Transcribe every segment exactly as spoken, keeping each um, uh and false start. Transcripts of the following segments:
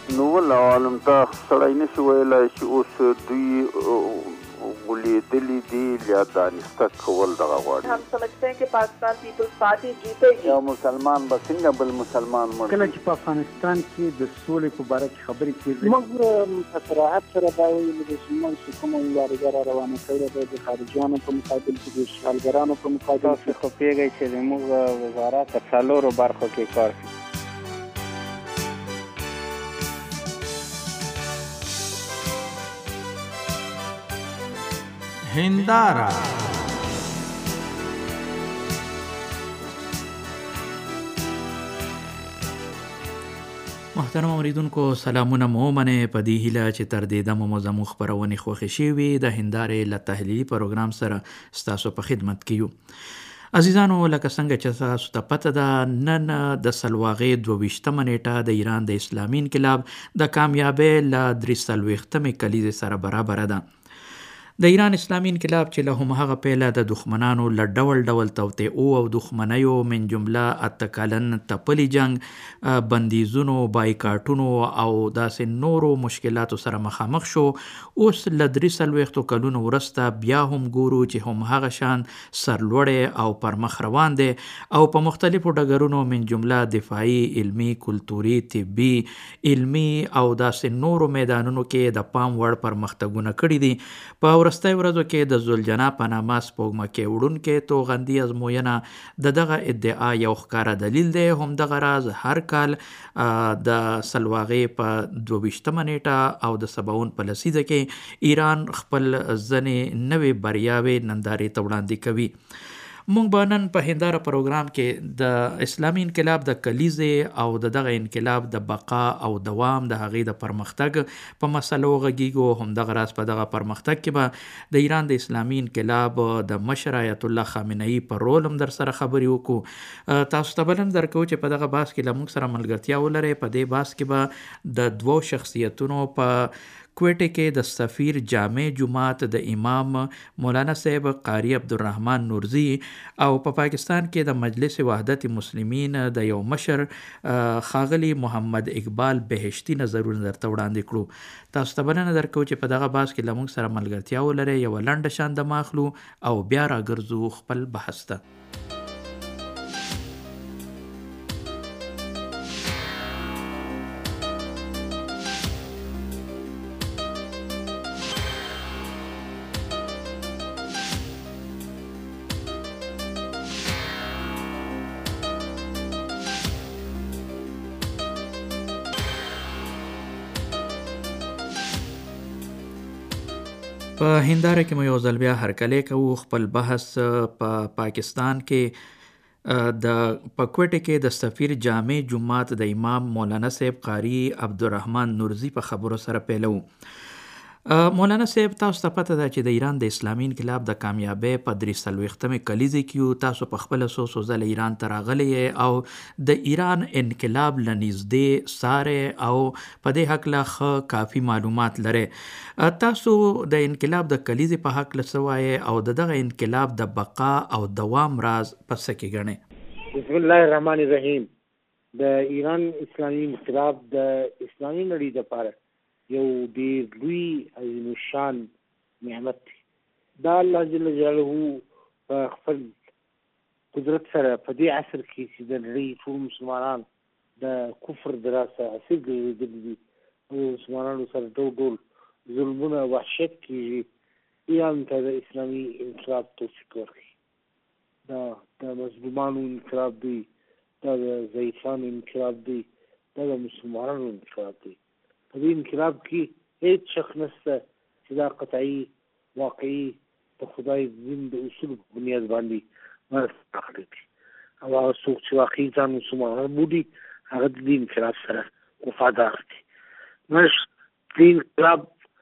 نو ول عالم ته سړی نشي ویلی چې اوس دوی ولیدلي دي یا دانسته کول دغه غواړي. हम समझते हैं कि पाकिस्तान पीपल्स पार्टी जीतेगी. یو مسلمان به څنګه بل مسلمان مړ کله چې په افغانستان کې د سولې په باره کې خبرې کېږي موږ په صراحت سره دا ویلي دي چې موږ چې کومه مبارزه را روانه کړې ده د خارجیانو په مقابل کې د اشغالګرانو په مقابل تاسو خو پوهېږئ چې زموږ وزارت په څلورو برخو کې کار کوي. هنداره محترم اوریدونکو سلامونه مو منه په دې هیله چې تر دې دمو مو زموږ خپرونې خوښې شوي د هندارې له تحلیلي پروګرام سره ستاسو په خدمت کې یو. عزیزانو لکه څنګه چې تاسو ته پته ده نن د سلواغې دوه ویشتمه نیټه د ایران د اسلامي انقلاب د کامیابۍ له درې څلوېښتمې کلیزې سره برابره ده. د ایران اسلامي انقلاب چې له همهغه پیله د دښمنانو له ډول ډول توطئو او دښمنیو من جمله اته کلن تپلي جنگ، بندیزونو، بایکاټونو او داسې نورو مشکلاتو سره مخامخ شو. اوس له درې څلوېښتو کلونو وروسته بیا هم ګورو چې همهغه شان سرلوړی او پرمخ روان دی او په مختلفو ډګرونو من جمله دفاعي، علمي، کلتوري، طبي، علمي او داسې نورو میدانونو کې د پام وړ پرمختګونه کړي دي. په ورستۍ ورځو کې د زلجنا په نامه سپوږمکۍ وړونکې توغندي ازموینه د دغه ادعا یو ښکاره دلیل دی. همدغه راز هر کال د سلواغې په دوه ویشتمه نیټه او د سباون په لسیزه کې ایران خپل ځینې نوې بریاوې نندارې ته وړاندې کوي. مونږ به نن په هنداره پروګرام کې د اسلامي انقلاب د کلیزې او د دغه انقلاب د بقا او دوام د هغې د پرمختګ په مسلو غږیږو. همدغه راز په دغه پرمختګ کې به د ایران د اسلامي انقلاب د مشر آیت الله خامنه‌ای پر رول هم در سره خبرې وکړو. تاسو ته بلنه درکوو چې په دغه بحث کې له موږ سره ملګرتیا ولرئ. په دې بحث کې به د دوو شخصیتونو په کوټه کې د سفیر جامع جماعت د امام مولانا صاحب قاری عبدالرحمن نورزی او په پا پاکستان کې د مجلس وحدت مسلمین د یو مشر ښاغلي محمد اقبال بهشتي نظرونه درته وړاندې کړو. تاسو ته بلنه درکوو چې په دغه بحث کې له موږ سره ملګرتیا ولرئ. یوه لنډه شان دمه اخلو او بیا راګرځو خپل بحث ته. په هنداره کې مو یو ځل بیا هرکلی کوو. خپل بحث په پاکستان کې د په کوټه کې د سفیر جامع جماعت د امام مولانا صاحب قاری عبدالرحمن نورزی په خبرو سره پیلو. مولانا صاحب تاسو ته پته ده چې د ایران د اسلامي انقلاب د کامیابۍ په درې څلوېښتمې کلیزې کې یو. تاسو په خپله څو څو ځله ایران ته راغلی او د ایران انقلاب له نږدې څارئ او په دې هکله ښه کافي معلومات لرئ. تاسو د انقلاب د کلیزې په هکله څه وایئ او د دغه انقلاب د بقا او دوام راز په څه کې ګڼئ؟ بسم الله الرحمن الرحیم. د ایران اسلامي انقلاب د اسلامي نړۍ دپاره یو ډېر لوی عظیم الشان نعمت دی. دا الله جل جلاله په خپل قدرت سره په دې عصر کې چې د نړۍ ټول مسلمانان د کفر د راسه اسیر ګرځېدلي دي او مسلمانانو سره ډول ډول ظلمونه وحشت کېږي، ایران ته د اسلامي انقلاب توفیق ورکړي. دا د مظلومانو انقلاب دی، دا د ضعیفانو انقلاب دی، دا د مسلمانانو انقلاب دی. په دې انقلاب کې هیڅ شک نشته چې دا قطعي واقعي د خدای دین د اصولو په بنیاد باندې مرسته کړې دي او هغه څوک چې واقعي ځان مسلمانان بولي هغه د دې انقلاب سره وفادار دي. موږ دې انقلاب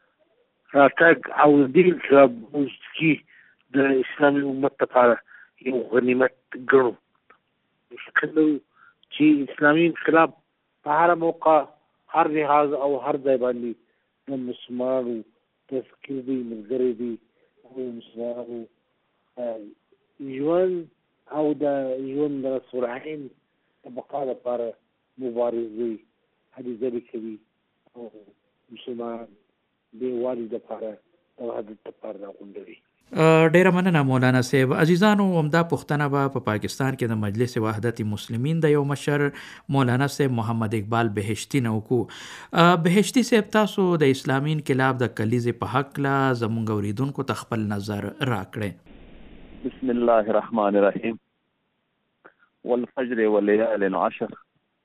راتګ او دې انقلاب اوس کې د اسلامي امت لپاره یو غنیمت ګڼو. فکر لرو چې اسلامي انقلاب په هره موقع هر لحاظ او هر ځای باندې د مسلمانانو تذکیر دی، ملګری دی او مسلمانانو ژوند او د ژوند د رسول عین د بقا لپاره مبارز دی، هلې ځلې کوي او مسلمان د والي لپاره د وحدت لپاره راغونډوي. ډیره مننه مولانا صاحب. عزیزانو، همدا پوښتنه به په پاکستان کې د مجلس وحدت مسلمین د یو مشر مولانا صاحب محمد اقبال بهشتی نه وکړو. بهشتی صاحب، تاسو د اسلامي انقلاب د کلیزې په حق لا زموږ اوریدونکو ته خپل نظر راکړئ. بسم الله الرحمن الرحیم والفجر والليال عشر.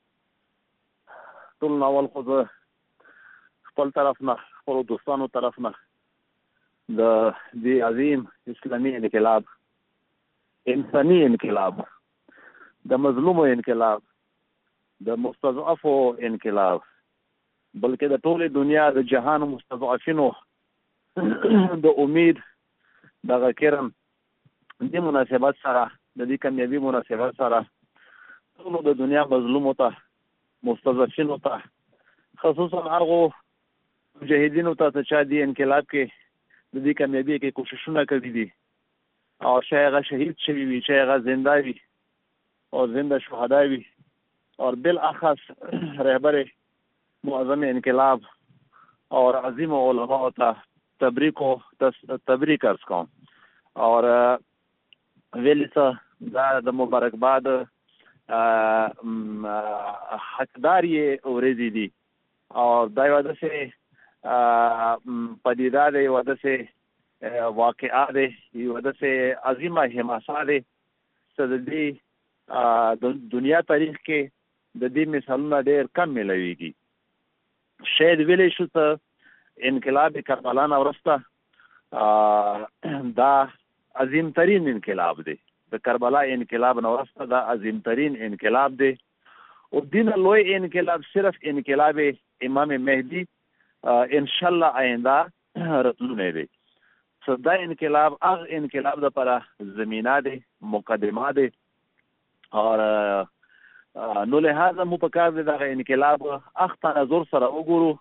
ټول ناول خو خپل طرف نه، خپل دوستانو طرف نه د دې عظیم اسلامي انقلاب، انساني انقلاب، د مظلومو انقلاب، د مستضعفو انقلاب، بلکې د ټولې دنیا د جهان مستضعفینو د امید دغه کرم د مناسبت سره، د دې کامیابي مناسبت سره ټولو د دنیا مظلومو ته، مستضعفینو ته، خصوصا هغو مجاهدینو ته چې دې انقلاب کې د دې کامیابی کې کوششونه کړي دي او چې هغه شهید شوي وي، چې هغه زنده وي او زنده شهدا وي، اور بالاخص رهبر معظم انقلاب اور عظیم علماء ته تبریک و تبریک ارز کوم. اور ویلی څه دا د مبارکباد حقدار یې ورځې دي اور دا یوه داسې پدیده ده، یوه داسې واقعه ده، یوه داسې عظیمه حماسه ده چې د دې د دنیا تاریخ کې د دې مثالونه ډېر کم میلاویږي. شاید ویلی شو ته انقلاب کربلا نه وروسته دا عظیم ترین انقلاب دی، د کربلا انقلاب نه وروسته دا عظیم ترین انقلاب دی. او دین لوی انقلاب صرف انقلاب امام مهدی انشاءالله آینده رتلونه دی. سو دا انقلاب هغه انقلاب دپاره زمینه دی، مقدمه دی، اور نو لحاظه مو پکار دی دغه انقلاب اخ تنظر سره وګورو.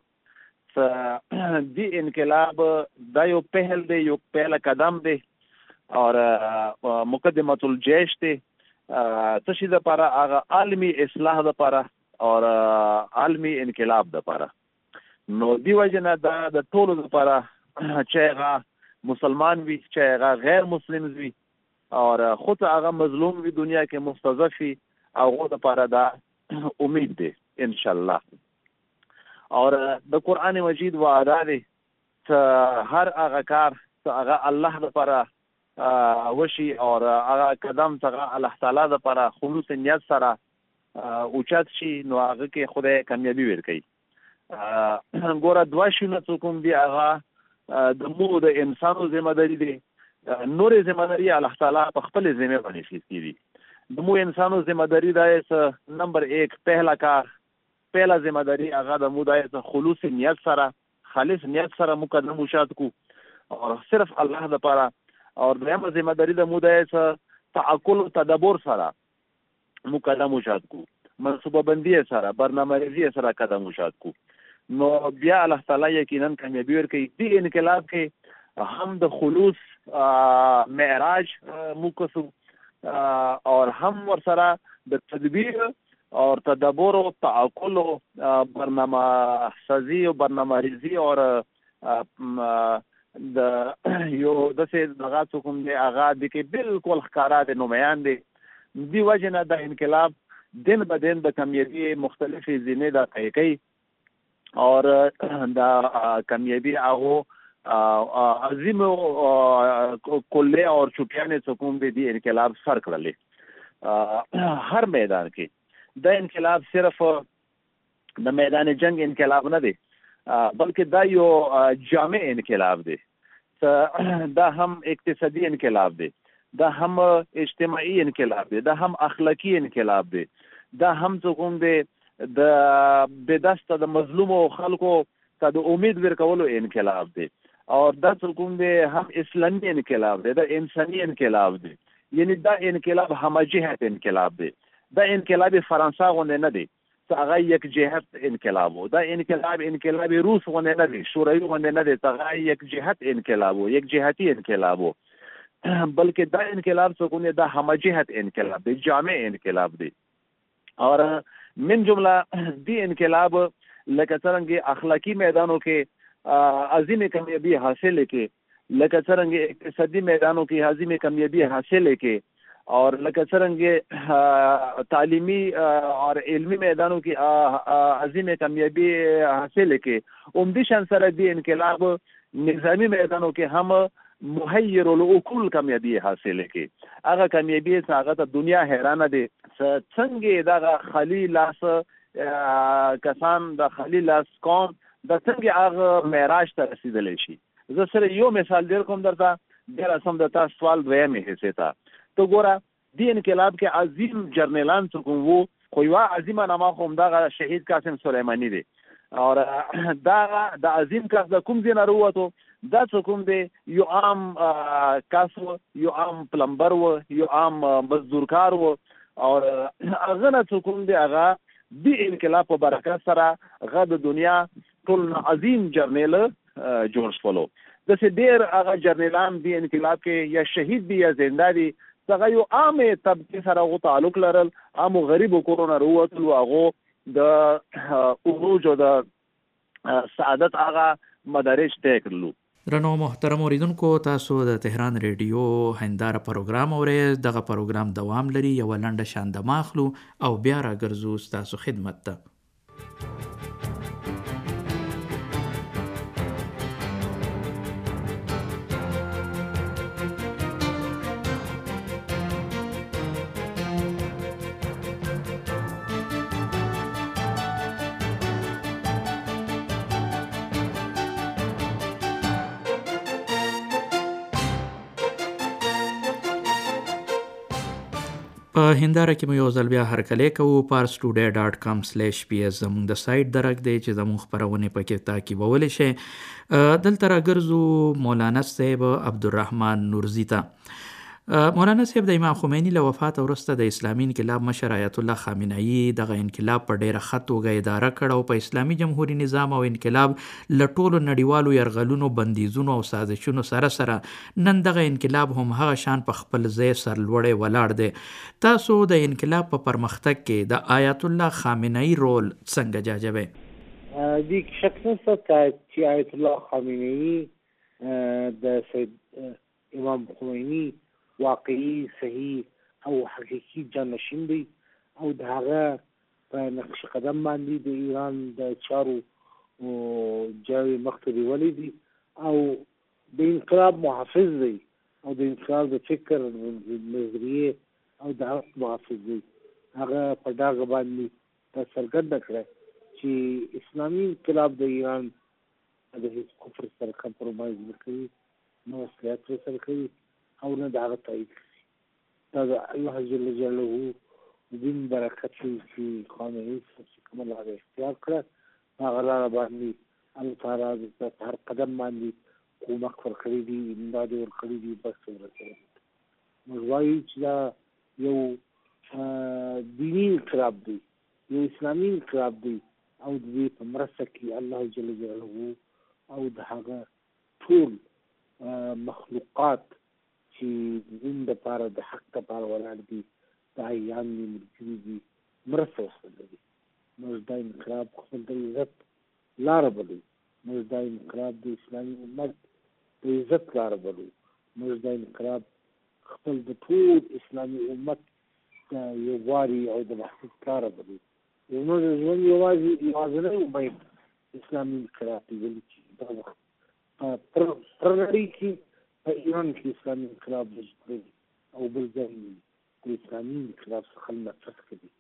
دې انقلاب دا یو پهل دی، یو پهله قدم دی اور مقدمه الجيش دی. څه شي دپاره؟ هغه عالمي اصلاح دپاره اور عالمي انقلاب دپاره. نو دی وجه نه دا د ټولو لپاره چې هغه مسلمان وي، چې هغه غیر مسلم وي اور خود هغه مظلوم وي، دنیا کې مستضعف وي، هغو لپاره دا امید دی انشاءالله. اور د قرآن مجید وعده دی چې هر هغه کار چې هغه الله لپاره وشي اور هغه قدم چې الله تعالی لپاره خلوص نیت سره اوچت شي، نو هغه کې خدای کامیابي ورکوي. ګوره دوه شیونه چې کوم دي هغه د مو د انسانو ذمهداري دی، نورې ذمهداري الله تعالی په خپلې ذمې باندې اخیستې دي. د مو انسانو ذمهداري دا یې چې نمبر ایک پهله کار، پهله ذمهداري هغه د مو دا یې چې خلوص نیت سره، خالص نیت سره مو قدم اوچت کو اور صرف الله دپاره. اور دویمه ذمهداري د مو دا یې چې تعقل و تدبر سره مو قدم اوچت کو، منصوبه بندی سره، برنامه ریزی سره قدم اوچت کو. نو بیا الله تعالی یقینا کامیابی ورکوي. دې انقلاب کې هم د خلوص معراج مو کسو اور هم ورسره د تدبیر اور تدبر و تعقل و برنامه سازی و برنامه ریزی اور د یو داسې دغه څه کوم دی هغه د کې بالکل ښکاره دی، نمایان دی. دې وجې نه د انقلاب دن به دن د کامیابي مختلفې زینې دا طی کوي اور دا کامیابی هغو عظیم کلې اور چوپیانې څه کوم دی د انقلاب سر کړلې هر میدان کې. دا انقلاب صرف د میدان جنگ انقلاب نه دی، بلکې دا یو جامع انقلاب دی. دا هم اقتصادي انقلاب دی، دا هم اجتماعي انقلاب دی، دا هم اخلاقی انقلاب دی، دا هم څه کوم دی د بدسته د مظلومو خلکو ته د امید ورکولو انقلاب دی. اور دا څه کوم دی هم اسلامي انقلاب دی، دا انساني انقلاب دی. یعنی دا انقلاب همه جهت انقلاب دی. دا انقلاب فرانسه غونډه نه دی چې هغه یک جهت انقلاب و. دا انقلاب انقلاب روس غونډه نه دی، شوروي غونډه نه دی چې هغه یک جهت انقلاب و، یک جهتي انقلاب و. بلکې دا انقلاب څه کوم دی دا همه جهت انقلاب دی، جامع انقلاب دی. اور من جمله دی انقلاب لکه څرنګه اخلاقی میدانو کې عظیم کامیابی حاصل کې، لکه څرنګه اقتصادي میدانوں کی عظیم کامیابی حاصل کې، اور لکه څرنګه تعلیمی اور علمی میدانوں کی عظیم کامیابی حاصل کې، عمدی شان سره دی انقلاب نظامی میدانوں کې هم محیر العقول کامیابی حاصل کې. هغه کامیابی څنګه ته دنیا حیرانه دي څنګه دا خالی لاس کسان د خالی لاس قوم د څنګه هغه معراج ته رسیدلی شي. زه سره یو مثال در کوم درته ډېر اسم د تاسو سوال دویمې حصے ته. تو ګوره دی انقلاب کې عظیم جرنیلان څوک وو، خو یوه عظیمه نامه خو همدغه شهید قاسم سلیماني دی. اور دا د عظیم کس د کوم ځای نه راووتو؟ دا څه کوم دی؟ یو عام کس و، یو عام پلمبر و، یو عام مزدورکار و. اور هغه نه څه کوم دی؟ هغه دی انقلاب په برکت سره هغه د دنیا ټول عظیم جرنیل جوړ شولو. داسې ډېر هغه جرنیلان دی انقلاب کې یا شهید دی یا زنده دی، هغه یو عامې طبقې سره هغو تعلق لرل، عامو غریبو کورونه راووتلو، هغو د عروج او د سعادت هغه مدارج طی کړلو. درنو محترم اوریدونکو، تاسو د تهران ریډیو هنداره پروګرام اورئ. دغه پروګرام دوام لري. یوه لنډه شاندمه اخلو او بیا راګرځو ستاسو خدمت ته. په هنداره کې مو یو ځل بیا هرکلی کوو. پارس ټوډے ډاټ کام سلیش پی اس زموږ د سایټ درک دی چې زموږ خپرونې پکې تعقیبولی شئ. دلته راګرځو مولانا صاحب عبدالرحمن نورزي ته. مولانا صاحب د امام خمیني له وفات وروسته د اسلامي انقلاب مشر آیت الله خامنه‌ای دغه انقلاب په ډیره ښه توګه اداره کړ او په اسلامي جمهوري نظام او انقلاب له ټولو نړیوالو یرغلونو، بندیزونو او سازشونو سره سره نن دغه انقلاب هم هغه شان په خپل ځای سرلوړی ولاړ دی. تاسو د انقلاب په پرمختګ کې د آیت الله خامنه‌ای رول څنګه جاجوئ؟ دې کې شک نشته چې آیت الله خامنه‌ای د سید امام خمیني واقعي، صحیح او حقیقي جانشین دی او د هغه په نقش قدم باندې د ایران د چارو جاوی مخته بیولی دی او د انقلاب محافظ دی او د انقلاب د فکر نظریه او د حق محافظ دی. هغه په ډاګه باندې دا څرګنده کړه چې اسلامي انقلاب د ایران د هیڅ کفر سره کمپرومایز نه کوي، نه وصلیت سره کوي او نه د هغه تایید کوي. دا د الله جل جلاله دین برکت دی چې خامنه‌ای چې کومه لاره اختیار کړه، هغه لاره باندې الله تعالی د هر قدم باندې کومک ورکړی دی، امداد یې ورکړی دی. بس ورسره موږ وایو چې دا یو دیني انقلاب دی، یو اسلامي انقلاب دی او د دې په مرسته کې الله جل جلاله او د هغه ټول مخلوقات چې د دین دپاره د حق دپاره ولاړ دي، داعیان دي، ملګري دي، مرسته ورسره دي. موږ دا انقلاب خپل د عزت لاره بلو، موږ دا انقلاب د اسلامي امت د عزت لاره بلو، موږ دا انقلاب خپل د ټول اسلامي امت د یووالي او د وحدت لاره بلو. زموږ د ژوند یوازې یوازینی امید اسلامي انقلاب دی، ولې چې دا وخت په نړۍ کې په ایران کې اسلامي انقلاب وجود لري او بل ځای د اسلامي انقلاب څخه نفرت کوي.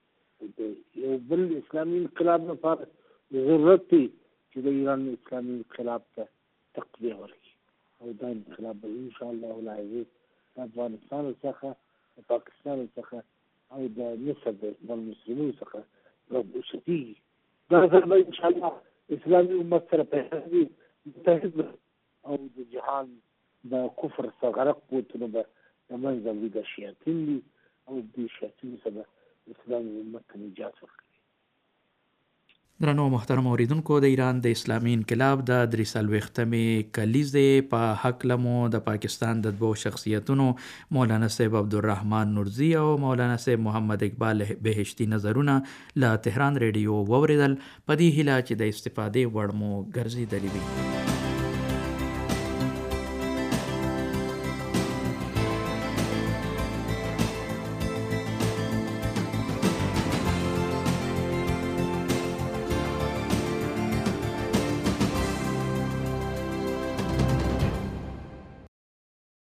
د یو بل اسلامي انقلاب لپاره ضرورت دی چې د ایران اسلامي انقلاب ته تقویه ورکړي او دا انقلاب به انشاءالله العزیز د افغانستان څخه، د پاکستان څخه او د مصر د مسلمانو څخه راوچتېږي. دا ځل به انشاءالله اسلامي امت سره پیدا متحد او د جهان د کفر څخه غرق بوتونه به د منځه وړي. د شیاطین دي او د شیاطینو څخه اسلامي امت ته نجات ورکوي. درنو محترم اوریدونکو، د ایران د اسلامي انقلاب د درې څلوېښتمې کلیزې په هکله مو د پاکستان د دوو شخصیتونو مولانا صاحب عبدالرحمن نورزي او مولانا صاحب محمد اقبال بهشتي نظرونه له تهران ریډیو واوریدل. په دې هیله چې د استفادې وړ مو ګرځېدلي وي.